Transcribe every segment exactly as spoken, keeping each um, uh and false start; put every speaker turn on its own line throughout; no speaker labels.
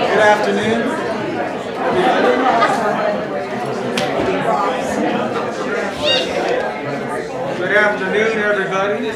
Good afternoon. Good afternoon, everybody.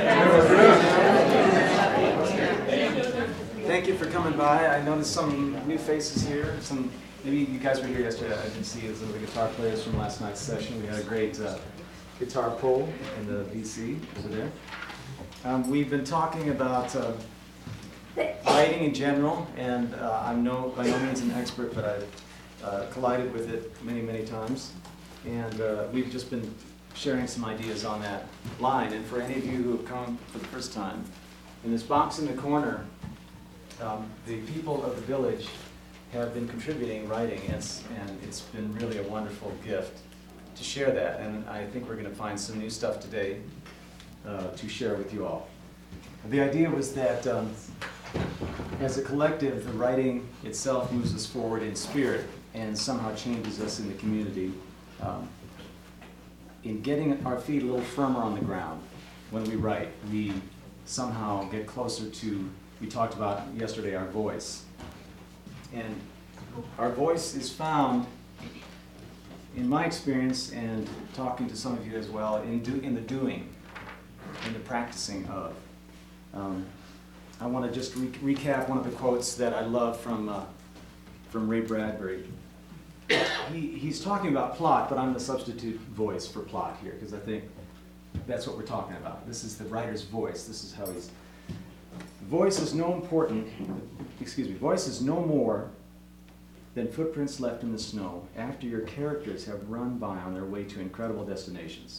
Thank you for coming by. I noticed some new faces here. Some maybe you guys were here yesterday. I didn't see some of the guitar players from last night's session. We had a great uh, guitar pull in the V C over there. Um, we've been talking about uh, writing in general, and uh, I'm no, by no means an expert, but I've uh, collided with it many, many times. And uh, we've just been sharing some ideas on that line. And for any of you who have come for the first time, in this box in the corner, um, the people of the village have been contributing writing, and it's, and it's been really a wonderful gift to share that. And I think we're going to find some new stuff today uh, to share with you all. The idea was that um, as a collective, the writing itself moves us forward in spirit and somehow changes us in the community um, in getting our feet a little firmer on the ground. When we write, we somehow get closer to, we talked about yesterday, our voice. And our voice is found, in my experience, and talking to some of you as well, in, do, in the doing, in the practicing of. Um, I want to just re recap one of the quotes that I love from, uh, from Ray Bradbury. He, he's talking about plot, but I'm the substitute voice for plot here, because I think that's what we're talking about. This is the writer's voice. This is how he's... Voice is no important, excuse me, voice is no more than footprints left in the snow after your characters have run by on their way to incredible destinations.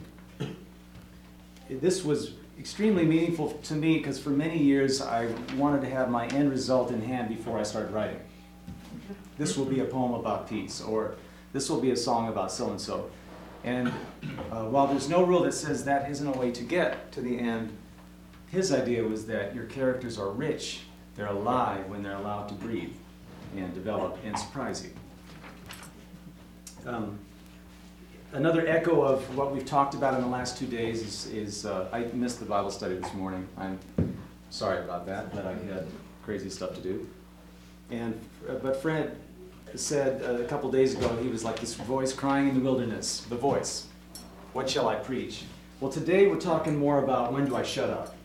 This was extremely meaningful to me because for many years I wanted to have my end result in hand before I started writing. This will be a poem about peace, or this will be a song about so-and-so. And uh, while there's no rule that says that isn't a way to get to the end, his idea was that your characters are rich, they're alive when they're allowed to breathe and develop and surprise you. Um, Another echo of what we've talked about in the last two days is, is uh, I missed the Bible study this morning. I'm sorry about that, but I had crazy stuff to do. And uh, but Fred said uh, a couple days ago, he was like this voice crying in the wilderness, the voice. What shall I preach? Well, today we're talking more about when do I shut up?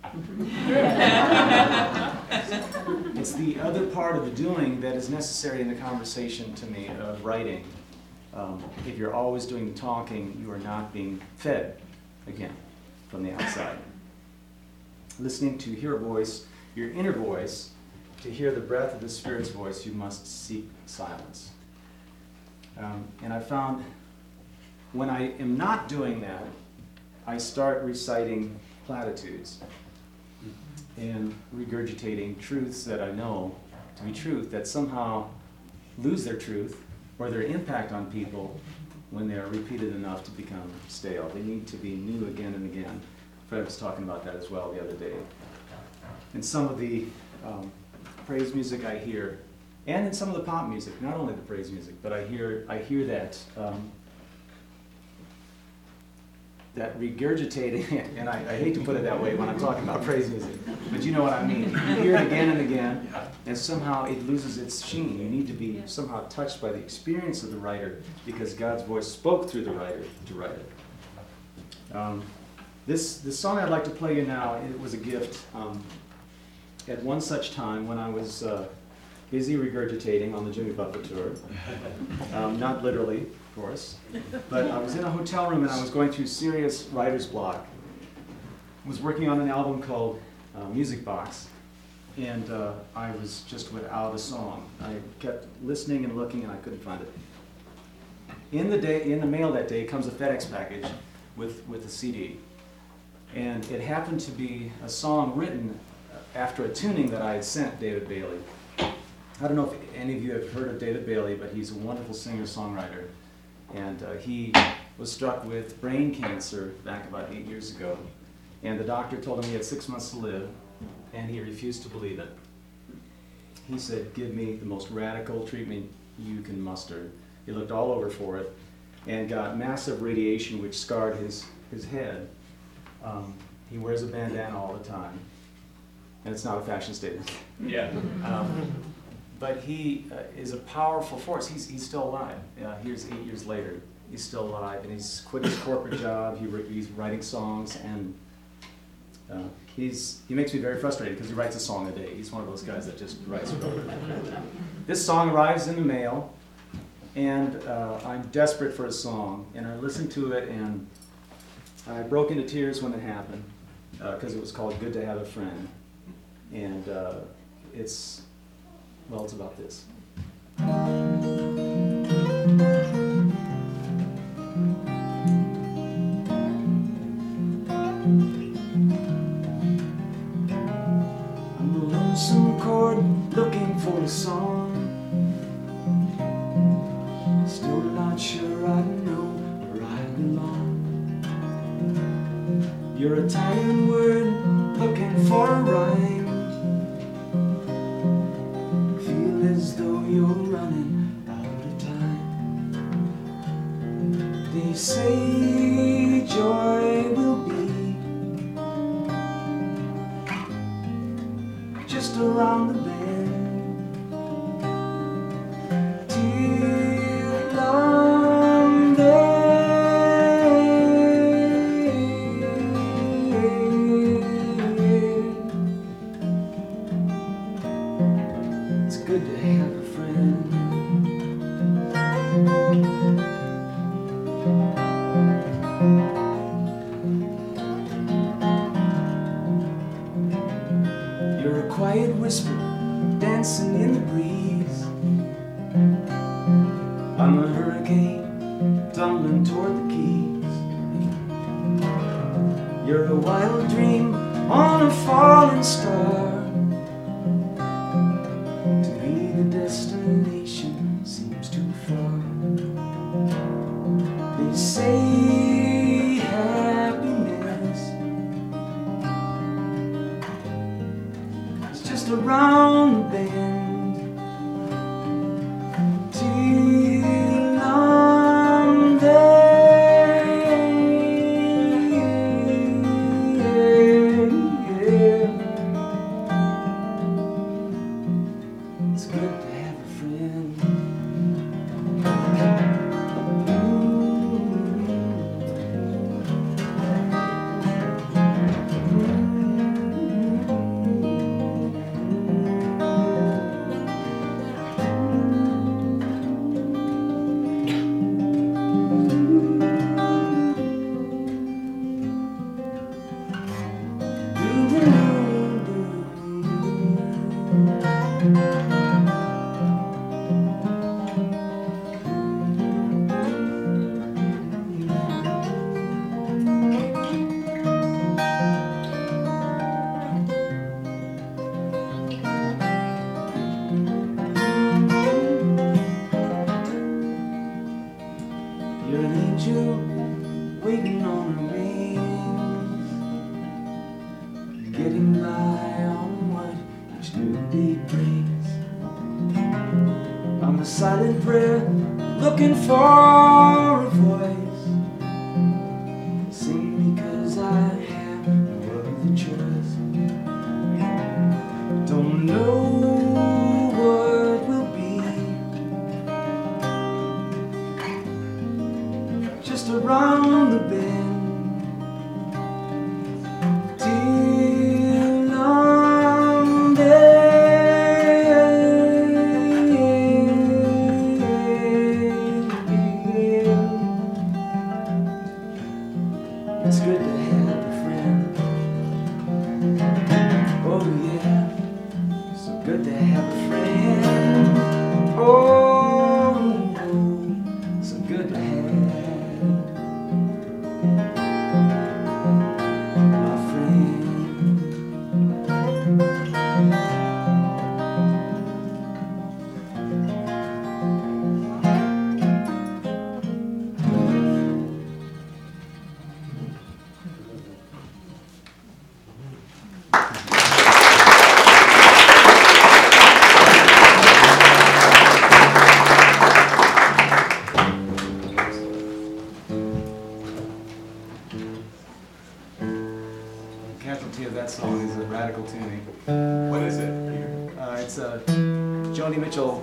It's the other part of the doing that is necessary in the conversation to me of writing. Um, if you're always doing the talking, you are not being fed, again, from the outside. Listening to hear a voice, your inner voice, to hear the breath of the Spirit's voice, you must seek silence. Um, and I found when I am not doing that, I start reciting platitudes and regurgitating truths that I know to be truth that somehow lose their truth or their impact on people when they are repeated enough to become stale. They need to be new again and again. Fred was talking about that as well the other day. In some of the um, praise music I hear, and in some of the pop music, not only the praise music, but I hear I hear that um, that regurgitating, and I, I hate to put it that way when I'm talking about praise music, but you know what I mean. You hear it again and again, and somehow it loses its sheen. You need to be somehow touched by the experience of the writer because God's voice spoke through the writer to write it. Um, this, this song I'd like to play you now, it was a gift um, at one such time when I was uh, busy regurgitating on the Jimmy Buffett tour. Um, not literally, of course, but I was in a hotel room and I was going through serious writer's block. I was working on an album called uh, Music Box, and uh, I was just without a song. I kept listening and looking and I couldn't find it. In the day, in the mail that day comes a FedEx package with, with a C D, and it happened to be a song written after a tuning that I had sent David Bailey. I don't know if any of you have heard of David Bailey, but he's a wonderful singer-songwriter. And uh, he was struck with brain cancer back about eight years ago. And the doctor told him he had six months to live, and he refused to believe it. He said, give me the most radical treatment you can muster. He looked all over for it and got massive radiation which scarred his, his head. Um, he wears a bandana all the time. And it's not a fashion statement.
Yeah.
Um, but he uh, is a powerful force. He's, he's still alive. Uh, here's eight years later. He's still alive, and he's quit his corporate job. He, he's writing songs, and uh, he's, he makes me very frustrated because he writes a song a day. He's one of those guys that just writes it over. This song arrives in the mail, and uh, I'm desperate for a song, and I listened to it, and I broke into tears when it happened, because uh, it was called Good to Have a Friend. And uh, it's, well, it's about this. I'm a lonesome chord looking for a song, still not sure I know where I belong. You're a tired word looking for a rhyme, feel as though you're running out of time. They say joy will be just around the bend. Till I'm good to have a friend. You're a quiet whisper dancing in the breeze. I'm a hurricane tumbling toward the keys. You're a wild dream on a falling star. The destination seems too far. They say happiness is just around the bend. Till I'm there, yeah. It's good to have a friend. You're an angel waiting on the wings, getting by on what each new day brings. I'm a silent prayer looking for a voice, sing because I have no other choice. Don't know what will be, just around the bend. Till I'm there,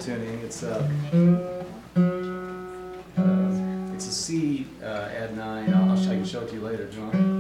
tuning. It's uh, uh, it's a C uh, add nine. I'll, I'll show, I can show it to you later, John.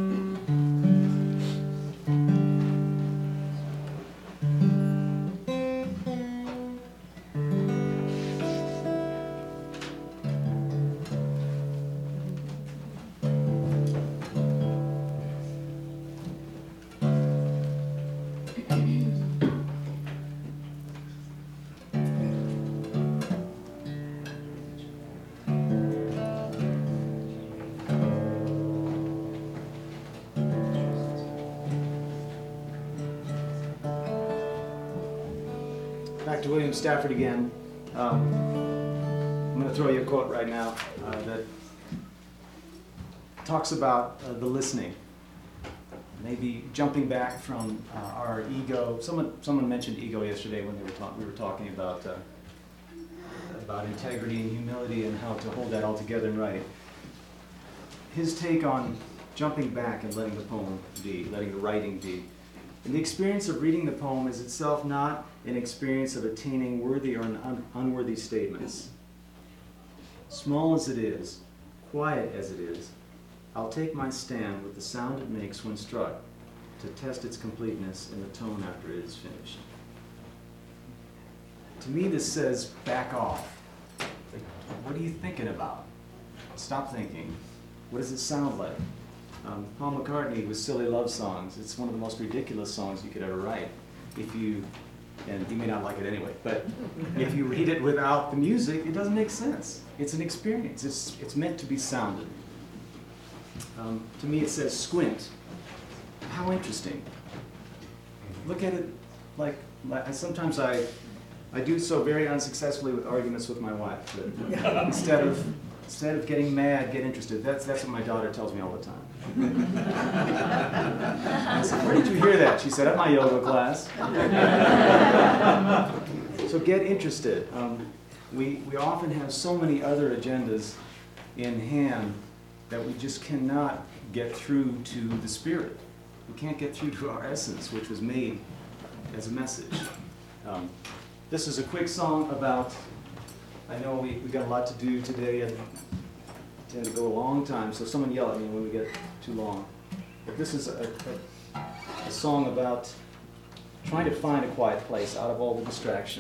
Back to William Stafford again. Um, I'm going to throw you a quote right now uh, that talks about uh, the listening. Maybe jumping back from uh, our ego. Someone someone mentioned ego yesterday when they were talk- we were talking about uh, about integrity and humility and how to hold that all together and right. His take on jumping back and letting the poem be, letting the writing be. And the experience of reading the poem is itself not an experience of attaining worthy or un- unworthy statements. Small as it is, quiet as it is, I'll take my stand with the sound it makes when struck to test its completeness in the tone after it is finished. To me, this says back off. Like, what are you thinking about? Stop thinking. What does it sound like? Um, Paul McCartney with Silly Love Songs. It's one of the most ridiculous songs you could ever write. If you, and you may not like it anyway, but if you read it without the music, it doesn't make sense. It's an experience. It's, it's meant to be sounded. Um, to me, it says squint. How interesting. Look at it like, like sometimes I, I do so very unsuccessfully with arguments with my wife. That instead of Instead of getting mad, get interested. That's that's what my daughter tells me all the time. I said, where did you hear that? She said, at my yoga class. So get interested. Um, we, we often have so many other agendas in hand that we just cannot get through to the spirit. We can't get through to our essence, which was made as a message. Um, this is a quick song about, I know we, we got a lot to do today and tend to go a long time, so someone yell at me when we get too long. But this is a, a, a song about trying to find a quiet place out of all the distraction.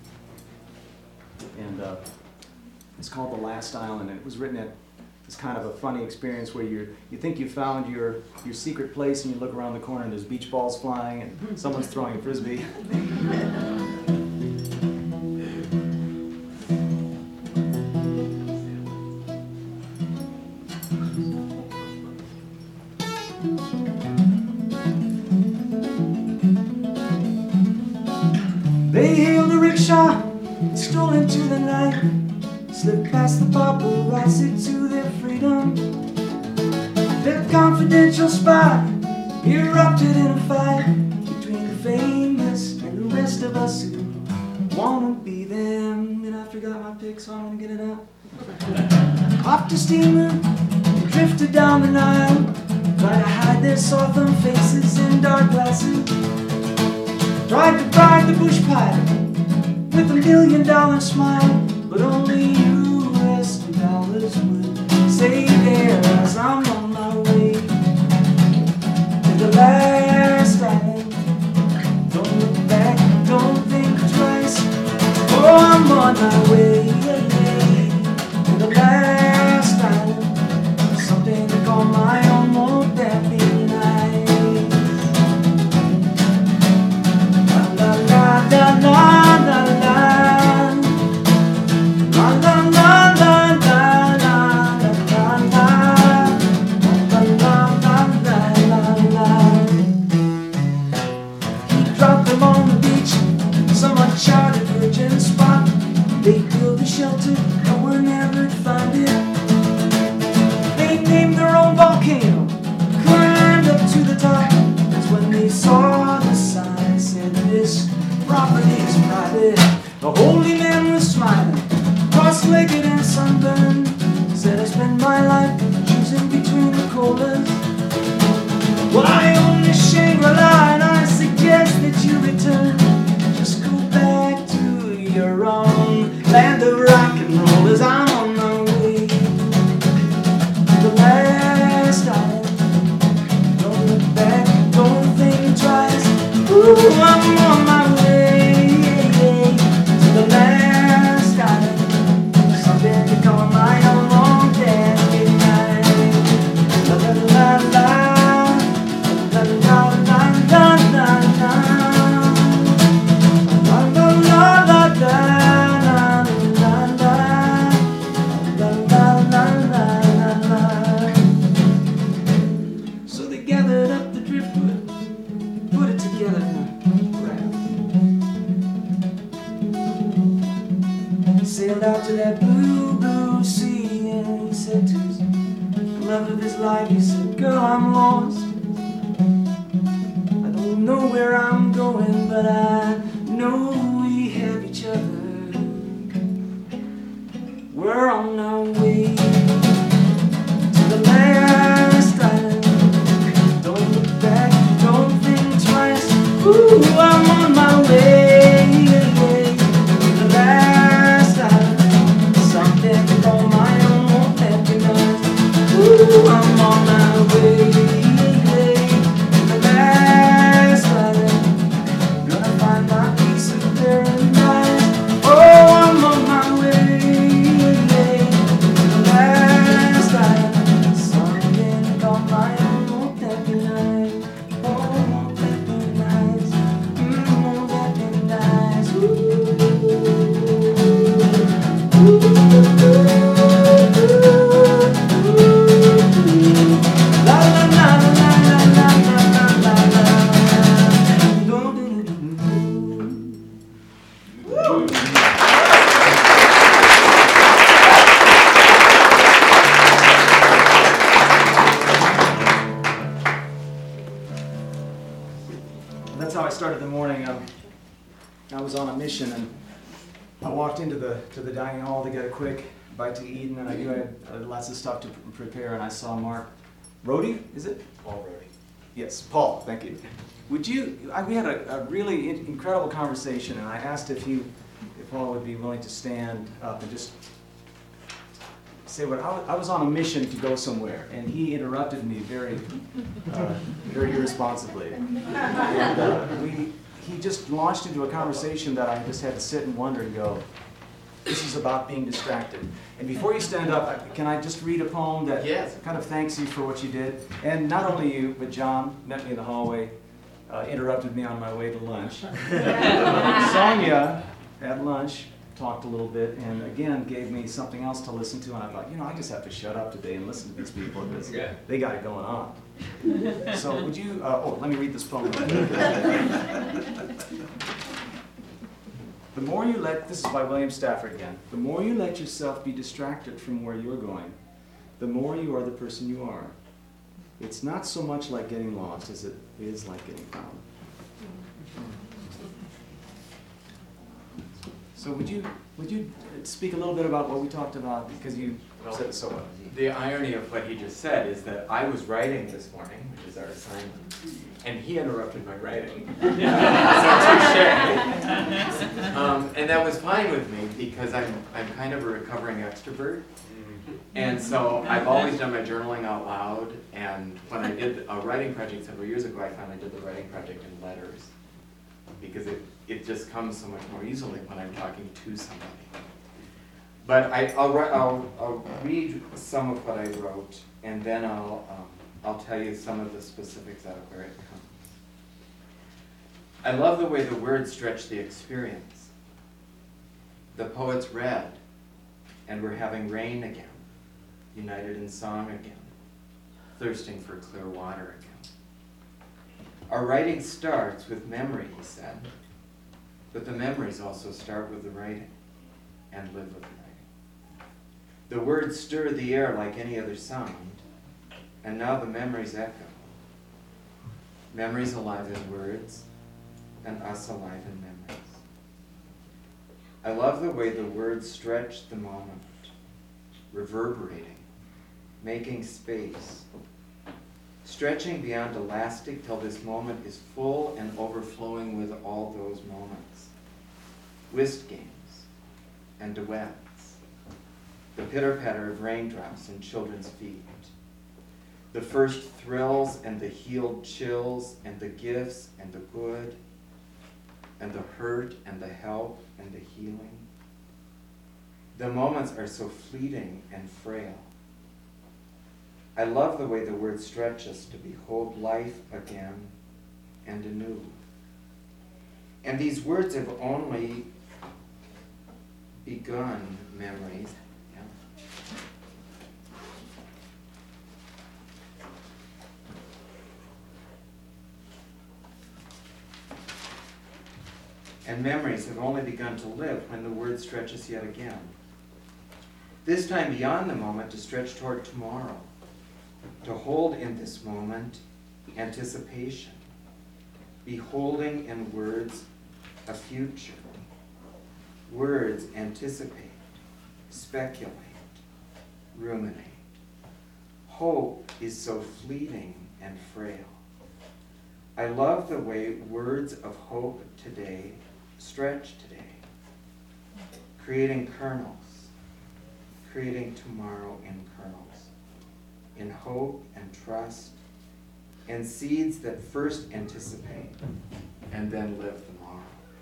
And uh, it's called The Last Island, and it was written at this kind of a funny experience where you you think you found your, your secret place and you look around the corner and there's beach balls flying and someone's throwing a frisbee. They hailed a rickshaw, strolled into the night, slipped past the paparazzi to their freedom. Their confidential spot erupted in a fight between the famous and the rest of us who wanna be them. And I forgot my pick, so I'm gonna get it out. Off to steamer, drifted down the Nile, trying to hide their softened faces in dark glasses. Tried to bribe the bush pirate with a million dollar smile, but only U S dollars would save their eyes. I'm on my way to the last island. Don't look back, don't think twice. Oh, I'm on my way to the last island. Something to call my own, won't that be nice? La la la la la la la la la la la la la la. He dropped them on the beach, some uncharted virgin spot. They built a shelter land of rock and roll as I'm on my way to the last island. Don't look back, don't think twice. Ooh, I'm on my way to the last island. Something to call my own long can't be mine. La la la la, la la la la la la. La la la la la la la la. So they gathered up the driftwood, put it together in a raft. Sailed out to that blue, blue sea, and he said to his love of his life, he said, girl, I'm lost. I don't know where I'm going, but I know we have each other. We're on our way to the last island. Don't look back, don't think twice. Ooh, I'm on my way to the last island. Something to call my own, won't recognize. Ooh, I'm on my way to the last island. Gonna find my piece of paradise. Oh, I'm on my way to the last island. Something to call my own, won't recognize. Oh, won't recognize. Mm, won't recognize. Ooh. Ooh. La la la la la la la la la. That's how I started the morning. Um, I was on a mission, and I walked into the to the dining hall to get a quick bite to eat, and then I knew I had uh, lots of stuff to pr- prepare, and I saw Mark Rohde, is it?
Paul Rohde.
Yes, Paul, thank you. Would you, I, we had a, a really in- incredible conversation, and I asked if you, if Paul would be willing to stand up and just say what, I was, I was on a mission to go somewhere, and he interrupted me very, uh, very irresponsibly. And uh, we, he just launched into a conversation that I just had to sit and wonder and go, this is about being distracted. And before you stand up, I- can I just read a poem that
Yes.
kind of thanks you for what you did? And not only you, but John met me in the hallway, uh, interrupted me on my way to lunch. Sonia, at lunch, talked a little bit, and again gave me something else to listen to, and I thought, you know, I just have to shut up today and listen to these people because
Yeah.
they got it going on. So would you, uh, oh, let me read this poem. The more you let, this is by William Stafford again, the more you let yourself be distracted from where you're going, the more you are the person you are. It's not so much like getting lost as it is like getting found. So would you would you speak a little bit about what we talked about, because you said it so well.
The irony of what he just said is that I was writing this morning, which is our assignment, and he interrupted my writing. So touche. Um, and that was fine with me because I'm I'm kind of a recovering extrovert. And so I've always done my journaling out loud, and when I did a writing project several years ago, I finally did the writing project in letters, because it, it just comes so much more easily when I'm talking to somebody. But I, I'll, ri- I'll, I'll read some of what I wrote, and then I'll, um, I'll tell you some of the specifics out of where it comes. I love the way the words stretch the experience. The poets read, and we're having rain again, united in song again, thirsting for clear water again. Our writing starts with memory, he said, but the memories also start with the writing and live with the writing. The words stir the air like any other sound, and now the memories echo. Memories alive in words, and us alive in memories. I love the way the words stretch the moment, reverberating, making space, stretching beyond elastic till this moment is full and overflowing with all those moments. Whist games, and duets, the pitter-patter of raindrops in children's feet, the first thrills and the healed chills and the gifts and the good, and the hurt and the help and the healing. The moments are so fleeting and frail. I love the way the word stretches to behold life again and anew. And these words have only begun memories. Yeah. And memories have only begun to live when the word stretches yet again. This time beyond the moment to stretch toward tomorrow, to hold in this moment anticipation, beholding in words a future. Words anticipate, speculate, ruminate. Hope is so fleeting and frail. I love the way words of hope today stretch today, creating kernels, creating tomorrow in kernels, in hope and trust, and seeds that first anticipate and then live tomorrow.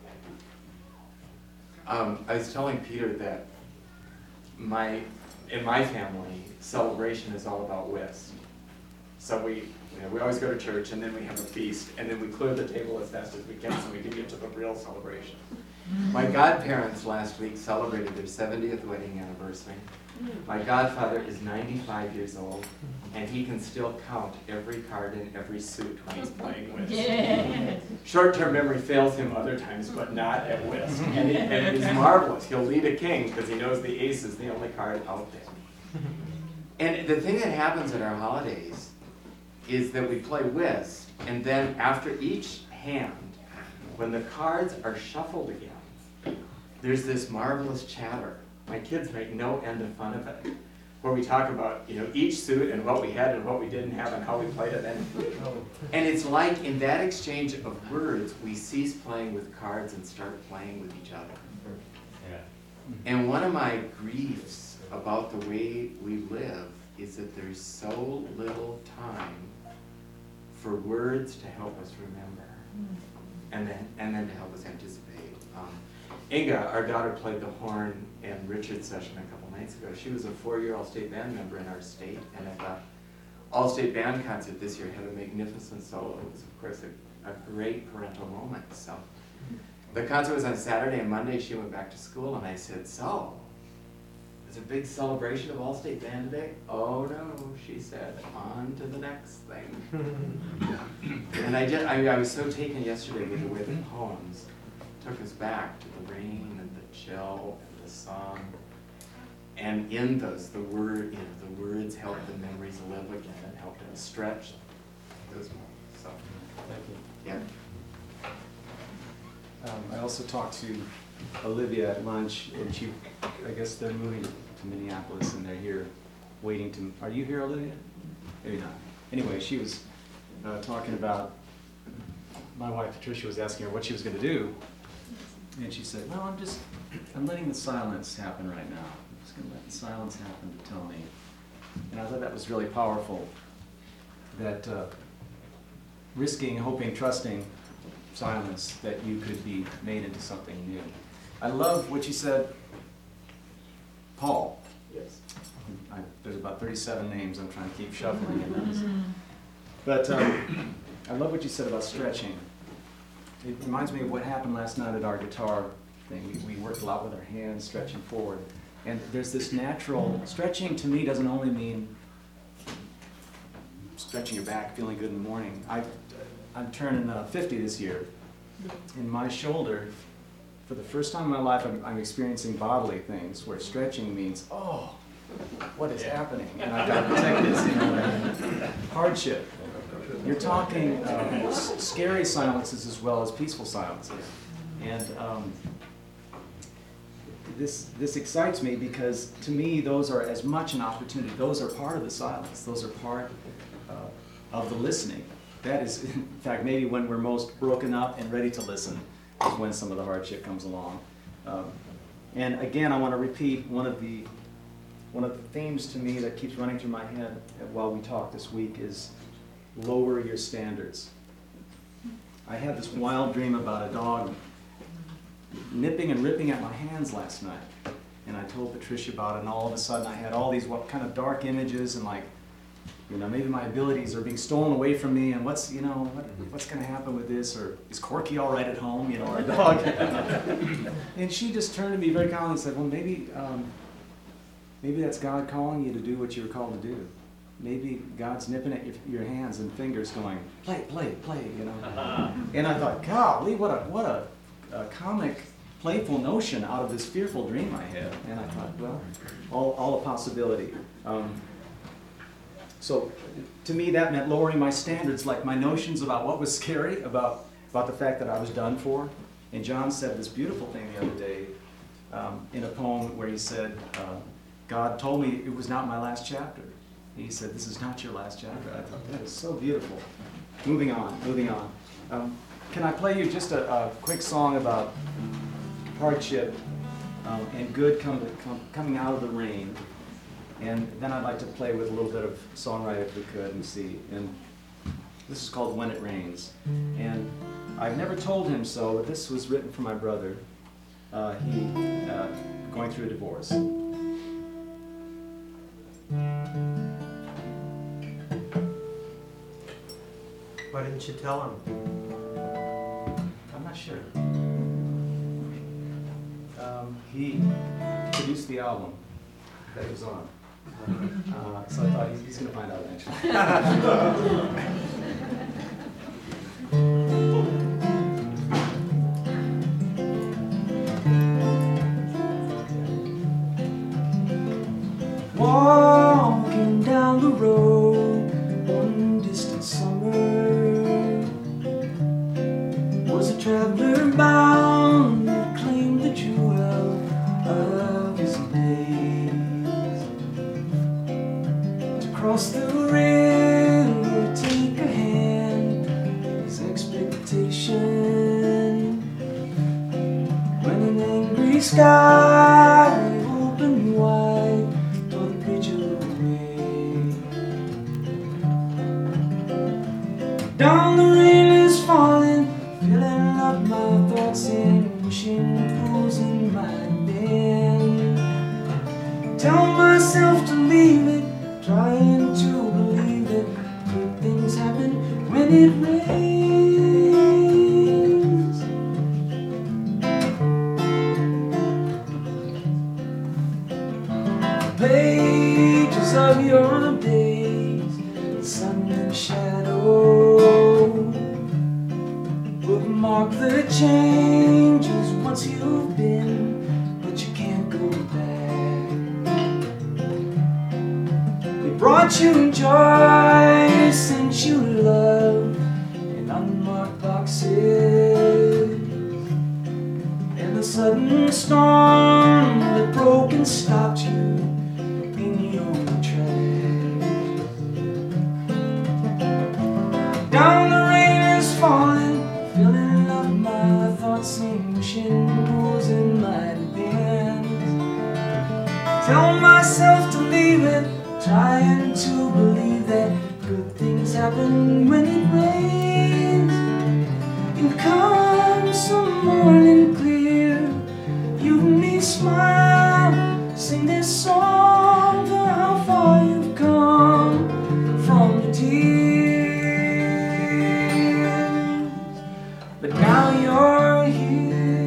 Um, I was telling Peter that my, in my family, celebration is all about whist. So we, you know, we always go to church, and then we have a feast, and then we clear the table as fast as we can so we can get to the real celebration. My godparents last week celebrated their seventieth wedding anniversary. My godfather is ninety-five years old, and he can still count every card in every suit when he's playing whist. Yeah. Short-term memory fails him other times, but not at whist. And it, and it is marvelous. He'll lead a king because he knows the ace is the only card out there. And the thing that happens at our holidays is that we play whist, and then after each hand, when the cards are shuffled again, there's this marvelous chatter. My kids make no end of fun of it, where we talk about, you know, each suit and what we had and what we didn't have and how we played it. And, and it's like in that exchange of words, we cease playing with cards and start playing with each other. Yeah. And one of my griefs about the way we live is that there's so little time for words to help us remember, and then and then to help us anticipate. Um, Inga, our daughter, played the horn in Richard's session a couple nights ago. She was a four-year all-state band member in our state, and at the all-state band concert this year had a magnificent solo. It was, of course, a, a great parental moment. So the concert was on Saturday, and Monday she went back to school, and I said, so, it's a big celebration of all-state band today? Oh no, she said, on to the next thing. And I, did, I, I was so taken yesterday with the way the poems took us back to the rain and the chill and the sun. And in those, the word, you know, the words helped the memories live again and helped us stretch those moments. So, thank you. Yeah.
Um, I also talked to Olivia at lunch, and she, I guess they're moving to Minneapolis, and they're here waiting to, are you here, Olivia? Maybe not. Anyway, she was uh, talking about, my wife Patricia was asking her what she was going to do, and she said, well, I'm just, I'm letting the silence happen right now. I'm just going to let the silence happen to tell me. And I thought that was really powerful, that uh, risking, hoping, trusting silence, that you could be made into something new. I love what you said, Paul.
Yes.
I, there's about thirty-seven names I'm trying to keep shuffling in those. But um, I love what you said about stretching. It reminds me of what happened last night at our guitar thing. We, we worked a lot with our hands, stretching forward. And there's this natural, stretching to me doesn't only mean stretching your back, feeling good in the morning. I, I'm turning uh, fifty this year. In my shoulder, for the first time in my life, I'm, I'm experiencing bodily things where stretching means, oh, what is happening? And I've got to protect this, you know, hardship. You're talking uh, scary silences as well as peaceful silences. And um, this, this excites me because to me those are as much an opportunity. Those are part of the silence. Those are part uh, of the listening. That is, in fact, maybe when we're most broken up and ready to listen is when some of the hardship comes along. Um, And again, I want to repeat one of the one of the themes to me that keeps running through my head while we talk this week is lower your standards. I had this wild dream about a dog nipping and ripping at my hands last night. And I told Patricia about it, and all of a sudden I had all these what kind of dark images and like, you know, maybe my abilities are being stolen away from me, and what's, you know, what, what's going to happen with this, or is Corky all right at home, you know, our dog. And she just turned to me very calmly and said, well, maybe, um, maybe that's God calling you to do what you were called to do. Maybe God's nipping at your, your hands and fingers going, play, play, play, you know. And I thought, golly, what a, what a, a comic, playful notion out of this fearful dream I had. And I thought, well, all, all a possibility. Um, so to me, that meant lowering my standards, like my notions about what was scary, about, about the fact that I was done for. And John said this beautiful thing the other day um, in a poem where he said, uh, God told me it was not my last chapter. He said, this is not your last chapter. I thought, that is so beautiful. Moving on, moving on. Um, can I play you just a, a quick song about hardship um, and good come to, come, coming out of the rain? And then I'd like to play with a little bit of songwriting if we could and see. And this is called When It Rains. And I've never told him so, but this was written for my brother. Uh, he uh, going through a divorce.
Why didn't you tell him?
I'm not sure. Um, he produced the album that it was on. Uh, so I thought he's, he's going to find out eventually. Walking down the road one distant summer was a traveler bound to claim the jewel of his days. To cross the river, take a hand, his expectation. When an angry sky opened wide, tore the bridge away. Down the rain is falling, filling up my thoughts and wishing pools in my bed. Tell myself to leave it, trying to believe that good things happen when it rains. Pages of your days, sun and shadow, bookmark the changes once you've been, but you can't go back. They brought you joy, sent you love in unmarked boxes, and the sudden storm that broke and stopped you in your tracks. Down the rain is falling, filling up my thoughts and wishing pools in my bed. Tell myself to leave it, trying to believe that good things happen when it rains. And come some morning clear, you and me smile, sing this song for how far you've come from the tears. But now you're here.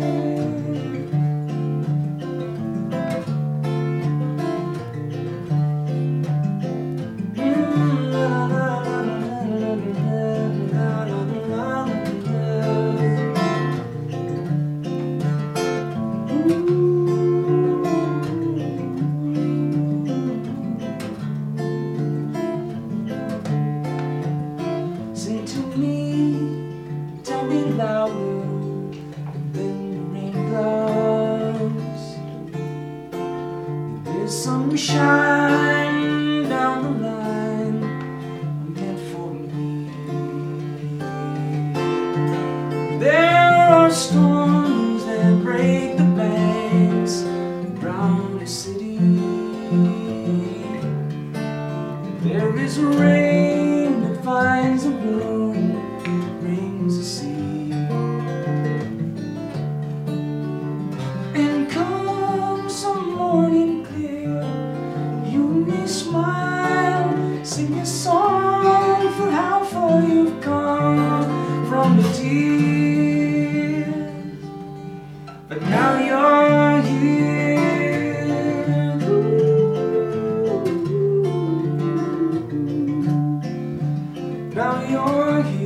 Say to me, tell me louder than the raindrops. There's sunshine down the line meant for me. There are storms that break the banks morning clear, you and me smile, sing a song for how far you've come from the tears. But now you're here. Ooh. Now you're here.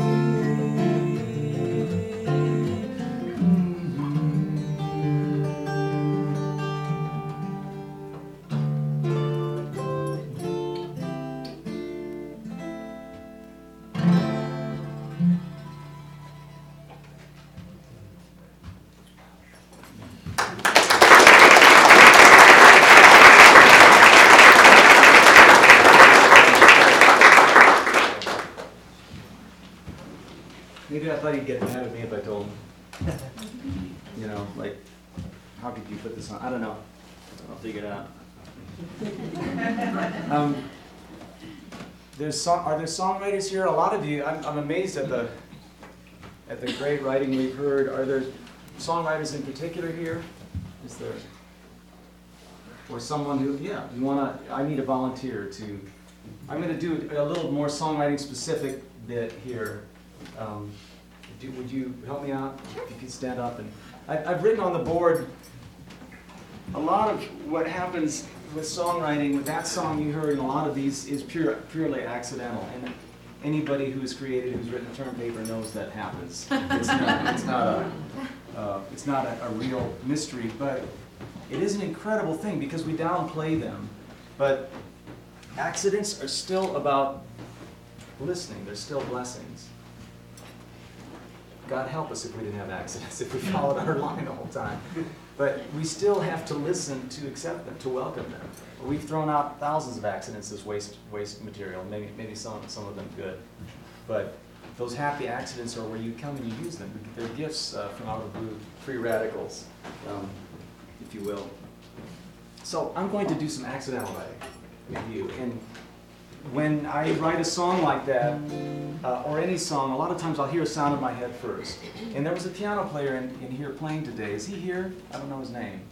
Maybe I thought he'd get mad at me if I told him. You know, like, how could you put this on? I don't know. I'll figure it out. um, there's song, are there songwriters here? A lot of you. I'm, I'm amazed at the at the great writing we've heard. Are there songwriters in particular here? Is there, or someone who? Yeah, you wanna? I need a volunteer to. I'm going to do a little more songwriting specific bit here. Um, do, would you help me out? If you could stand up. And I, I've written on the board a lot of what happens with songwriting. With that song you heard, and a lot of these is pure, purely accidental. And anybody who's created, who's written term paper, knows that happens. It's not, it's not a, uh, it's not a, a real mystery, but it is an incredible thing because we downplay them. But accidents are still about listening. They're still blessings. God help us if we didn't have accidents, if we followed our line the whole time. But we still have to listen to accept them, to welcome them. We've thrown out thousands of accidents as waste waste material, maybe maybe some, some of them good. But those happy accidents are where you come and you use them. They're gifts uh, from out of the blue, free radicals, um, if you will. So I'm going to do some accidental writing with you. And when I write a song like that, uh, or any song, a lot of times I'll hear a sound in my head first. And there was a piano player in, in here playing today. Is he here? I don't know his name.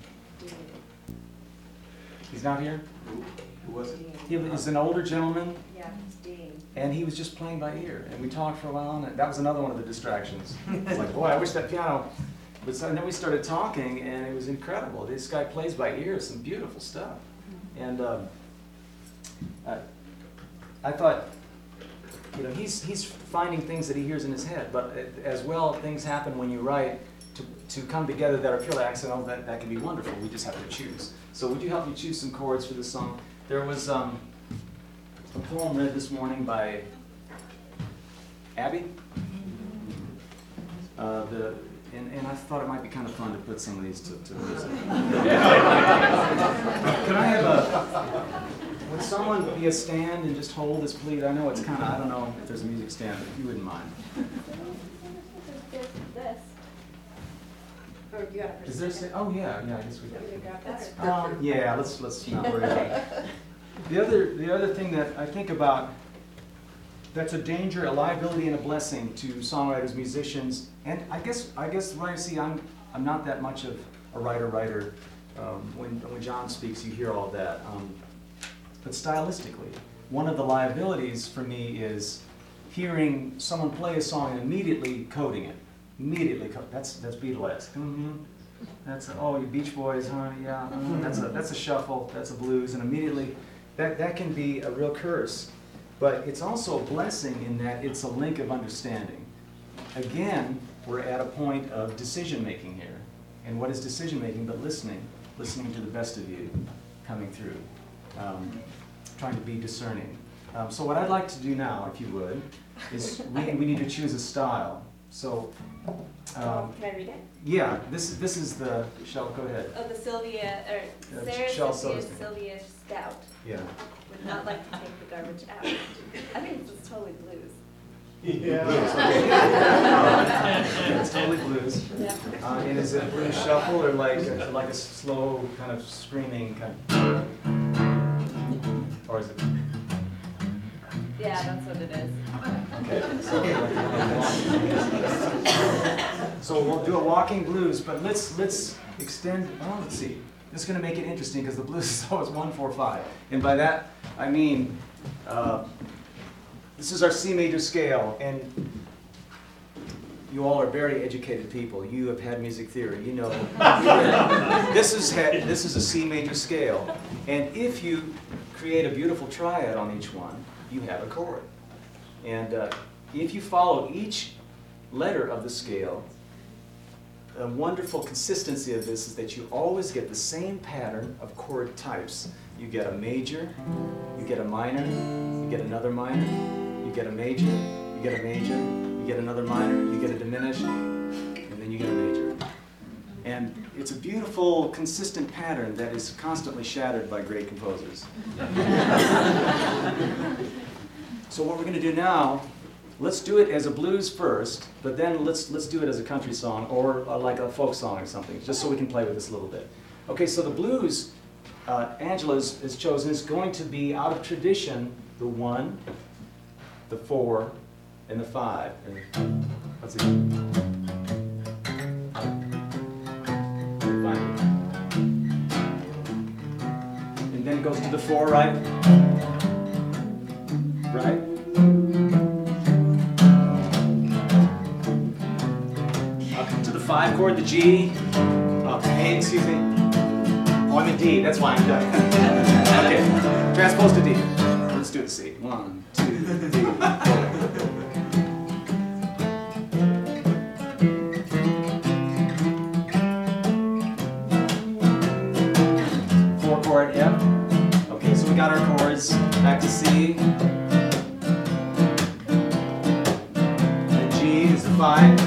He's not here? Who was it? He was an older gentleman.
Yeah, it's Dean.
And he was just playing by ear. And we talked for a while, and that was another one of the distractions. It's like, boy, I wish that piano... But so, and then we started talking, and it was incredible. This guy plays by ear, some beautiful stuff. And um, uh, I thought, you know, he's, he's finding things that he hears in his head, but as well, things happen when you write to, to come together that are purely accidental. That, that can be wonderful. We just have to choose. So would you help me choose some chords for this song? There was um, a poem read this morning by Abby. Uh, the, and, and I thought it might be kind of fun to put some of these to, to music. Could I have a... Would someone be a stand and just hold this, please? I know it's kind of, I don't know if there's a music stand, if you wouldn't mind.
There's this. Or you got a
Is there, sta- oh yeah, yeah, I guess we
That we
do.
grab that?
Um, yeah, let's, let's not worry about it. The other, the other thing that I think about that's a danger, a liability, and a blessing to songwriters, musicians, and I guess, I guess, right, see, I'm, I'm not that much of a writer-writer. Um, when, when John speaks, you hear all of that. Um, But stylistically, one of the liabilities for me is hearing someone play a song and immediately coding it. Immediately, co- that's that's Beatlesque. Mm-hmm. That's a, oh, you Beach Boys, huh? Yeah. Mm, that's a that's a shuffle. That's a blues, and immediately, that that can be a real curse. But it's also a blessing in that it's a link of understanding. Again, we're at a point of decision making here, and what is decision making but listening, listening to the best of you coming through. Um, trying to be discerning. Um, so what I'd like to do now, if you would, is we, we need to choose a style. So, um,
Can I read it?
yeah, this this is the, Shell, go ahead.
Oh, the Sylvia, or
Uh,
Sarah
Shell
Sylvia
Silverstein.
Sylvia Stout.
Yeah.
Would not like to take the garbage out. I think this is totally blues.
Yeah. It's totally blues.
Yeah.
Uh, and is it a blues shuffle or like a, like a slow kind of screaming kind of, or is it?
Yeah, that's what it is.
Okay. So, so we'll do a walking blues, but let's let's extend. Oh, let's see. This is going to make it interesting because the blues is always one, four, five. And by that, I mean, uh, this is our C major scale, and you all are very educated people. You have had music theory. You know this is ha- this is a C major scale, and if you create a beautiful triad on each one, you have a chord. And uh, if you follow each letter of the scale, a wonderful consistency of this is that you always get the same pattern of chord types. You get a major, you get a minor, you get another minor, you get a major, you get a major, you get another minor, you get a diminished, and then you get a major. And it's a beautiful, consistent pattern that is constantly shattered by great composers. So what we're going to do now, let's do it as a blues first, but then let's let's do it as a country song or uh, like a folk song or something, just so we can play with this a little bit. Okay, so the blues uh, Angela has, has chosen is going to be out of tradition the one, the four, and the five. And let's see. And then it goes to the four, right? Right? Five chord, the G, uh, A, excuse me. Oh, I'm in D, that's why I'm done. Okay, transpose to D. Let's do the C. One, two, three, four. Four chord, F. Okay, so we got our chords. Back to C. And G is the five.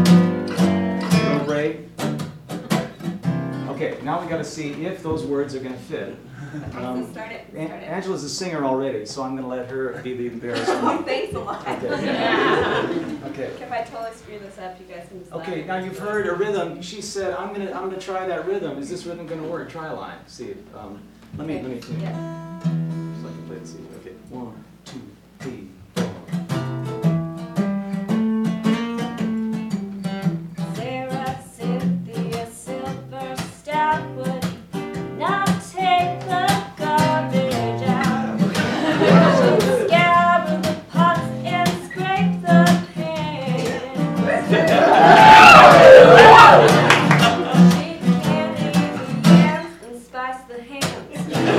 Okay, now we got to see if those words are going to fit.
Okay,
Um,
so start it.
An-
Start it.
Angela's a singer already, so I'm going to let her be the embarrassment.
Oh, thanks a lot.
Okay. Okay.
If I totally screw this up, you guys can just laugh.
Okay, now you've heard a rhythm. She said, "I'm gonna, I'm gonna try that rhythm. Is this rhythm gonna work? Try a line. See it. Um, let me, let me.
Yeah.
So I can play it. See. Okay. One, two, three, four.
Sarah, Cynthia, Silver, Stout would not take the garbage out. Scour the pots and scrape the pans. She candy the yams and spice the hams.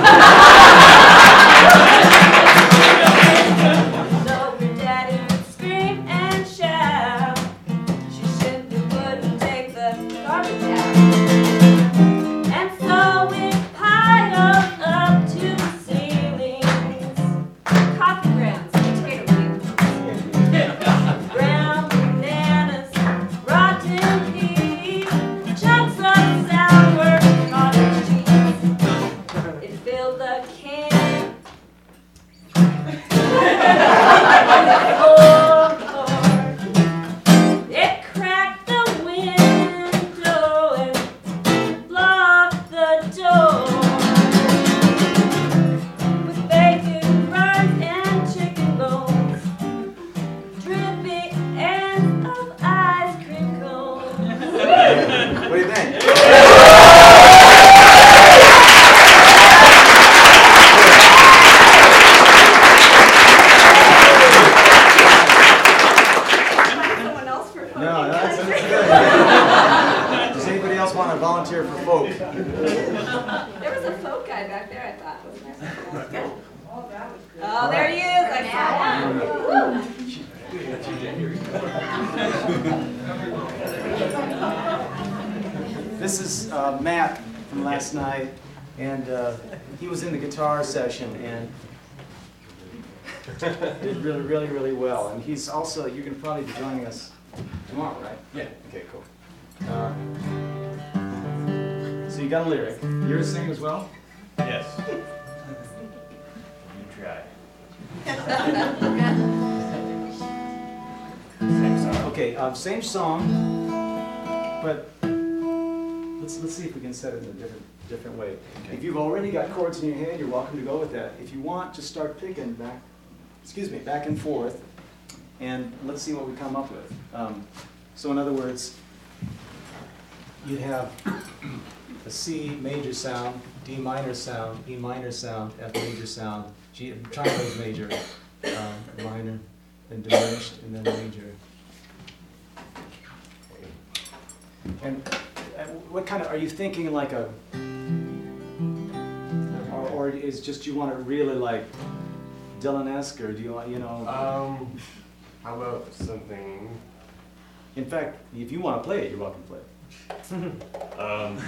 So your daddy would scream and shout. She simply wouldn't take the garbage out. And so it piled up to the ceilings. Coffee grounds, potato peels, brown bananas, rotten peas, chunks of sour cottage cheese. It filled the can. It cracked the window and blocked the door. With bacon rinds and chicken bones, drippy ends of ice cream cones.
What do you think?
Someone else for folk.
No, that's, that's good. Does anybody else want to volunteer for folk?
There was a folk guy back there, I thought. Wasn't there? Oh, there he is. I saw him.
This is uh, Matt from last night, and uh, he was in the guitar session and did really, really, really well. And he's also, you're going to probably be joining us tomorrow, right? Yeah. Okay, cool. Uh, so you got a lyric. You're a singer as well?
Yes. You try. Same song.
Okay, um, same song, but let's let's see if we can set it in a different different way.
Okay.
If you've already got chords in your head, you're welcome to go with that. If you want, just start picking back, excuse me, back and forth, and let's see what we come up with. Um, so in other words, you have a C major sound, D minor sound, E minor sound, F major sound, G, triangle major, um, minor, then diminished, and then major. And uh, what kind of, are you thinking like a, or, or is just you want to really like Dylan-esque, or do you want, you know?
Um, how about something?
In fact, if you want to play it, you're welcome to play it.
Um,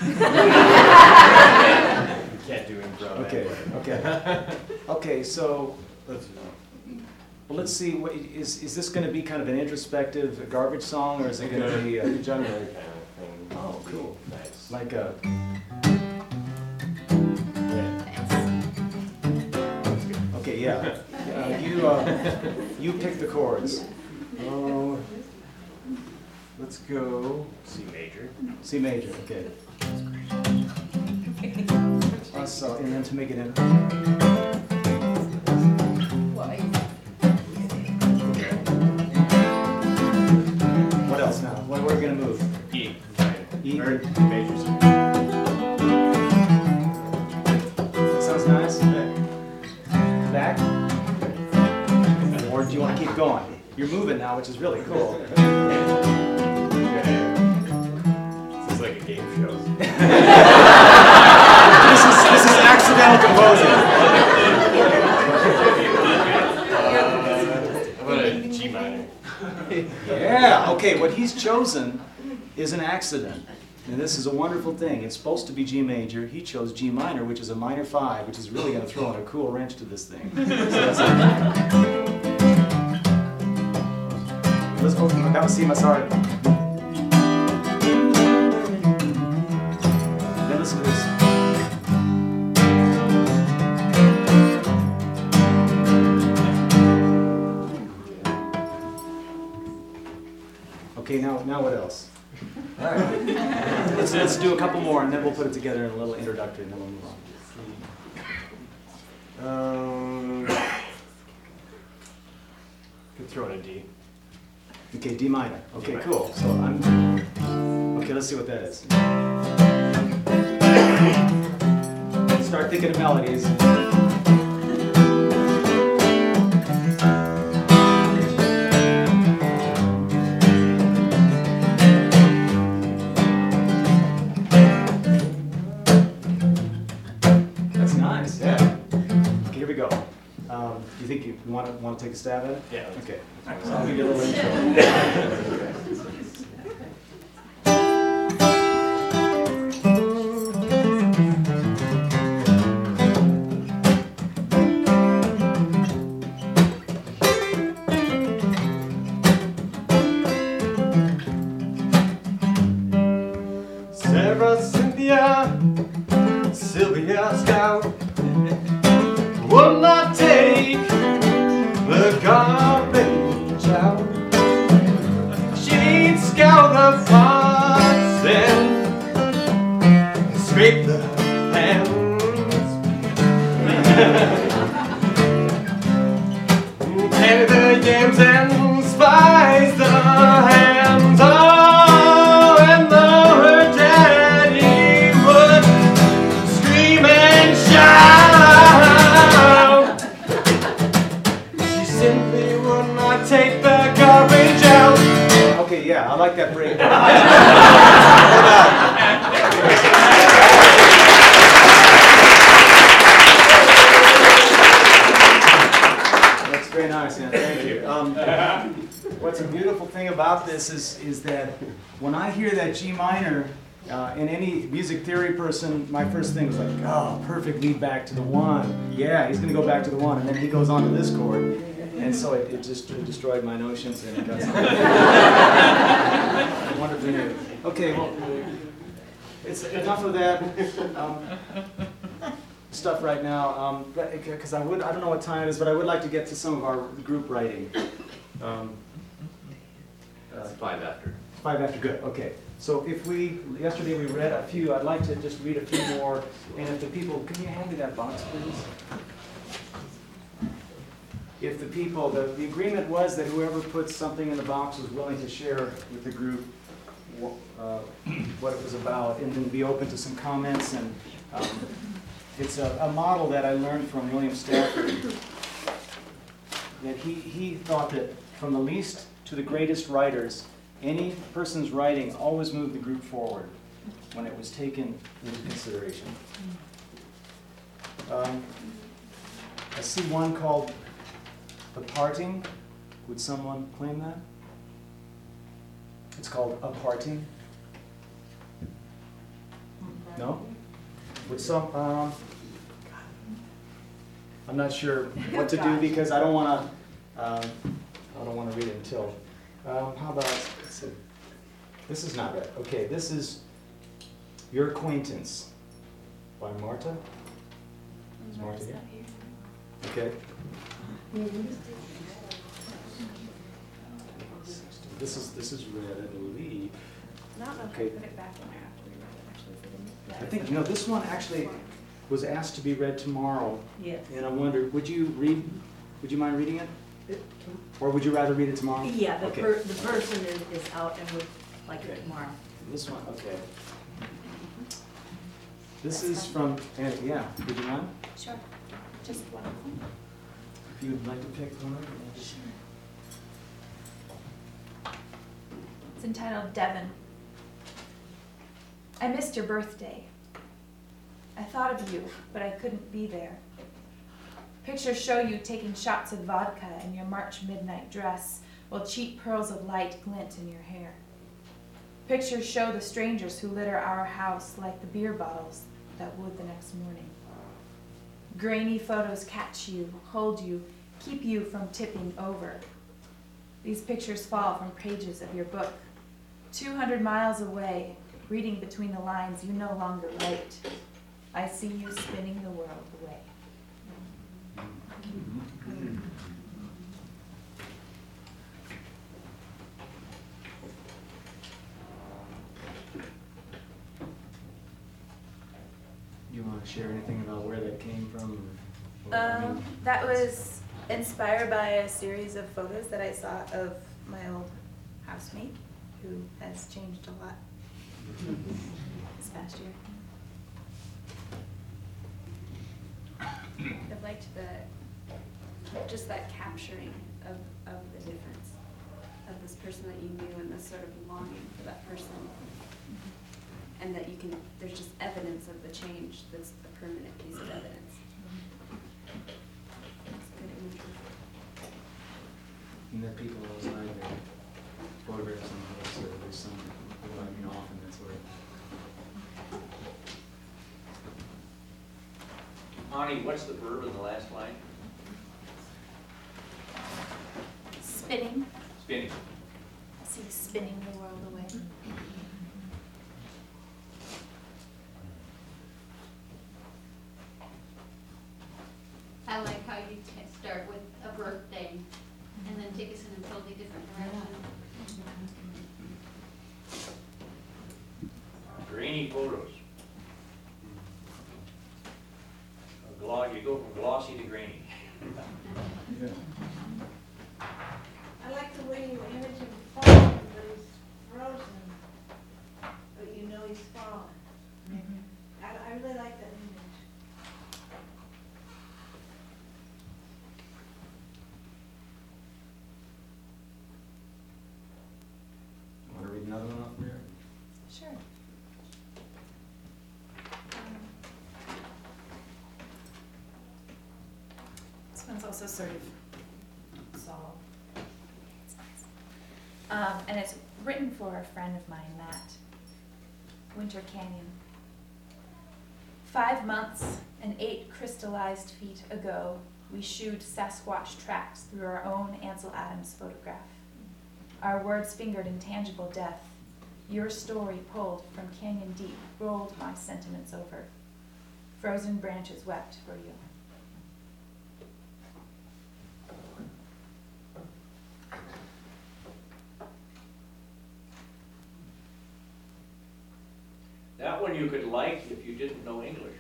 you can't do improv.
Okay, okay. Okay, so, well, let's see, what, is, is this going to be kind of an introspective garbage song, or is it going to be a
Genre kind of thing.
Oh, cool.
Nice.
like a,
Yeah.
okay, yeah. Uh, you, uh, you pick the chords.
Oh, let's go C major.
C major, okay. Uh, so, and then to make it in. What else now? What, where are we going to move?
E.
E.
Or major.
Sounds nice. Back? Or do you want to keep going? You're moving now, which is really cool.
This is like a game show.
This is, this is accidental composing.
How about a G minor?
Yeah, okay, what he's chosen is an accident. And this is a wonderful thing. It's supposed to be G major. He chose G minor, which is a minor five, which is really going to throw in a cool wrench to this thing. So that's Let's go from the C, sorry. Then listen to this. Okay, now, now what else? All right. Let's, let's do a couple more, and then we'll put it together in a little introductory, and then we'll move on.
Um, could throw in a D.
Okay, D minor. Okay,
D minor.
cool. So I'm. Okay, let's see what that is. Start thinking of melodies. That's nice. Yeah. Okay, here we go. Um, do you think you want to want to take a stab at it?
Yeah.
Okay. So I'll give you a little intro.
Sarah, Cynthia, Sylvia, Scout will not take the garbage out. She'd scour the pots and scrape the pans. Carry the yams and spice the hams. Oh, and though her daddy would scream and shout, she simply would not take the garbage out.
Okay, yeah, I like that break. That's very nice, yeah, thank you. Um, what's a beautiful thing about this is, is that when I hear that G minor, uh, in any music theory person, my first thing was like, oh, perfect lead back to the one. Yeah, he's going to go back to the one, and then he goes on to this chord. And so it, it just it destroyed my notions, and it got something wonderfully new. Okay, well, it's enough of that um, stuff right now. Um, because I would, I don't know what time it is, but I would like to get to some of our group writing. Um, uh,
It's five after.
Five after, good, okay. So if we, yesterday we read a few, I'd like to just read a few more, and if the people, can you hand me that box, please? If the people, the, the agreement was that whoever puts something in the box was willing to share with the group uh, what it was about, and then be open to some comments. And um, it's a, a model that I learned from William Stafford. That he, he thought that from the least to the greatest writers, any person's writing always moved the group forward when it was taken into consideration. Um, I see one called The Parting. Would someone claim that? It's called A Parting. No? Would some, um, I'm not sure what to do because I don't want to, um, I don't want to read it until, um, how about, let's see. This is not right. Okay, this is Your Acquaintance by Marta. Is Marta here? Okay. This is, this is red, I believe.
Not enough
Okay.
to put it back in there after we read it, actually. if we didn't-
I think, you know, this one actually was asked to be read tomorrow,
Yes.
and I wondered, would you read, would you mind reading it? Or would you rather read it tomorrow?
Yeah, the
Okay.
per, the person is, is out and would like
Okay.
it tomorrow.
This one, okay. This is from, Annie, yeah, would you mind?
Sure, just one of them.
If you would like to pick one.
It's entitled Devon. I missed your birthday. I thought of you, but I couldn't be there. Pictures show you taking shots of vodka in your March midnight dress, while cheap pearls of light glint in your hair. Pictures show the strangers who litter our house like the beer bottles that would the next morning. Grainy photos catch you, hold you, keep you from tipping over. These pictures fall from pages of your book. Two hundred miles away, reading between the lines you no longer write. I see you spinning the world away.
You want to share anything about where that came from? or- I mean,
Um, that was inspired by a series of photos that I saw of my old housemate, who has changed a lot this past year.
I liked the, just that capturing of, of the difference of this person that you knew and this sort of longing for that person. And that you can, there's just evidence of the change that's a permanent piece of evidence. That's good imagery.
And there are people outside there, photographs and all that sort of, there's some, you know, often that's where.
Ani, what's the verb in the last line?
Spinning.
Spinning.
I see you spinning the world away.
I like how you t- start with a birthday and then take us in a totally different direction.
Grainy photos. A glo- you go from glossy to grainy.
Yeah.
I like the way you image him falling, but he's frozen, but you know he's fallen. I, I really like that image.
Want to read another one off there?
Sure. Um, This one's also sort of solemn. It's nice. Um, and it's written for a friend of mine, Matt. Winter Canyon. Five months and eight crystallized feet ago, we shooed Sasquatch tracks through our own Ansel Adams photograph. Our words fingered intangible death. Your story pulled from canyon deep rolled my sentiments over. Frozen branches wept for you.
That one you could like if you didn't know English.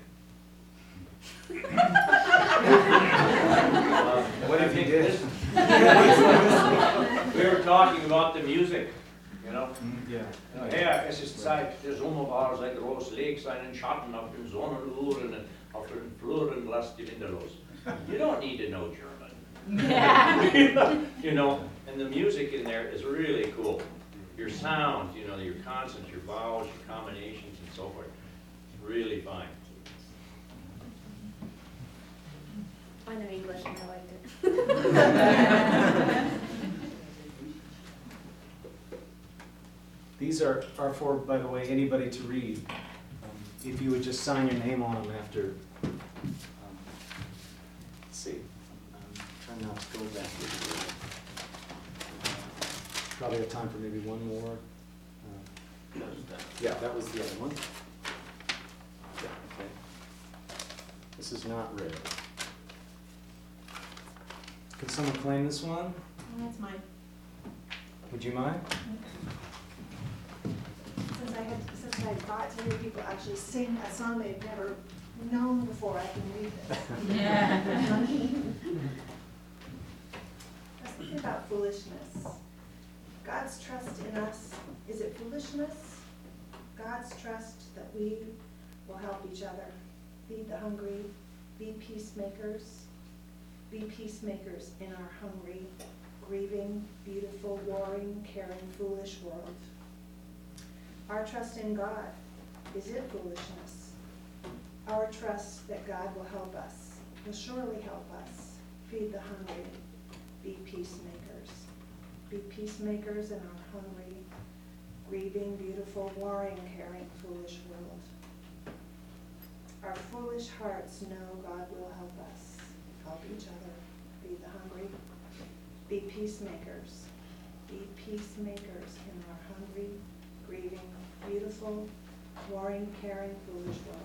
Uh,
What if you did?
We were talking about the music you know?
Mm, yeah.
Ja, es ist Zeit, der Sommer war sehr groß, leg seinen Schatten auf den Sonnenuhren, auf den Fluren, lass die Winde los. You don't need to know German.
Yeah.
You know, and the music in there is really cool. Your sound, you know, your consonants, your vowels, your combinations, and so forth. Really fine.
I know English and I liked it.
These are, are for, by the way, anybody to read. Um, if you would just sign your name on them after. Um, let's see. I'm trying not to go back. Probably have time for maybe one more. Uh, yeah, that was the other one. Yeah, okay. This is not red. Could someone claim this one?
Oh, that's mine.
Would you mind?
Since I had, since I got to hear people actually sing a song they've never known before, I can read it.
Yeah.
I was thinking about foolishness. God's trust in us, is it foolishness? God's trust that we will help each other, feed the hungry, be peacemakers, be peacemakers in our hungry, grieving, beautiful, warring, caring, foolish world. Our trust in God, is it foolishness? Our trust that God will help us, will surely help us, feed the hungry, be peacemakers. Be peacemakers in our hungry, grieving, beautiful, warring, caring, foolish world. Our foolish hearts know God will help us, help each other, feed the hungry, be peacemakers, be peacemakers in our hungry, grieving, beautiful, warring, caring, foolish world.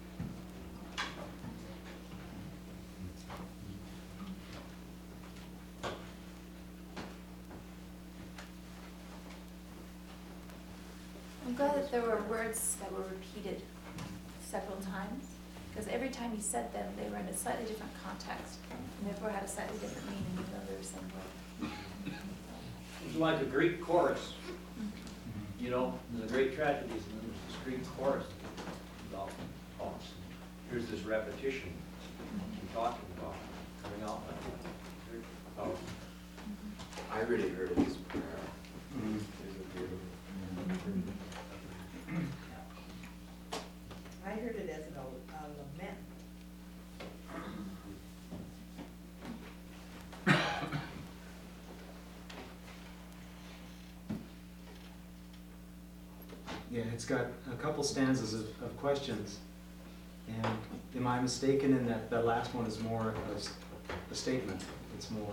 I'm glad that there were words that were repeated several times, because every time he said them, they were in a slightly different context, and therefore had a slightly different meaning, even though they were the same word.
It's like a Greek chorus. You know, there's a great tragedies, and then there's this Greek chorus about pause. Here's this repetition we're talking about coming out. Oh,
I really heard it as prayer.
Mm-hmm.
It was beautiful.
I heard it as a, a lament.
Yeah, it's got a couple stanzas of, of questions. And am I mistaken in that the last one is more a, s- a statement? It's more,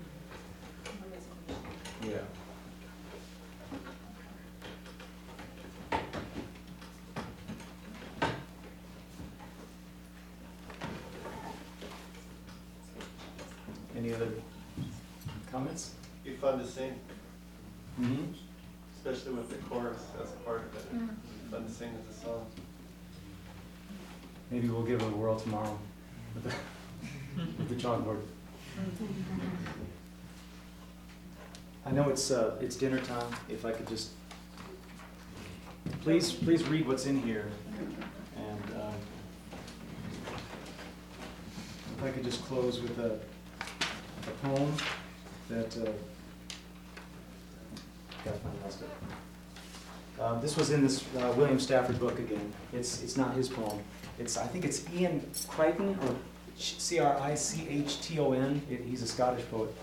yeah. Any other comments?
Be fun to sing,
Mm-hmm.
especially with the chorus as a part of it. Fun to sing as a song.
Maybe we'll give it a whirl tomorrow with the, with the chalkboard. I know it's uh, it's dinner time. If I could just please please read what's in here, and um, if I could just close with a a poem that uh, gotta find the rest of it. Uh, this was in this uh, William Stafford book again. It's it's not his poem. It's I think it's Ian Crichton or C R I C H T O N. It, he's a Scottish poet.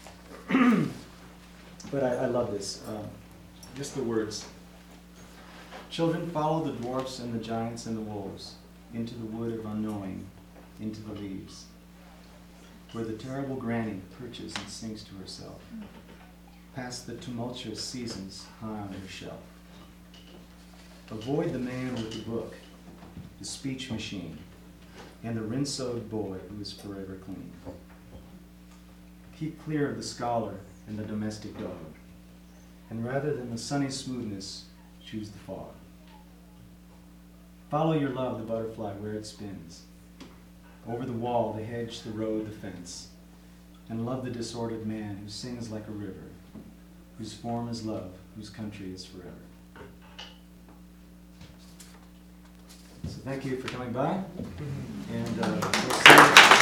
But I, I love this. Uh, just the words. Children, follow the dwarfs and the giants and the wolves into the wood of unknowing, into the leaves, where the terrible granny perches and sings to herself, past the tumultuous seasons high on her shelf. Avoid the man with the book, the speech machine, and the rinse-sewed boy who is forever clean. Keep clear of the scholar and the domestic dog, and rather than the sunny smoothness, choose the fog. Follow your love, the butterfly, where it spins, over the wall, the hedge, the road, the fence, and love the disordered man who sings like a river, whose form is love, whose country is forever. So thank you for coming by, and uh, we'll see you.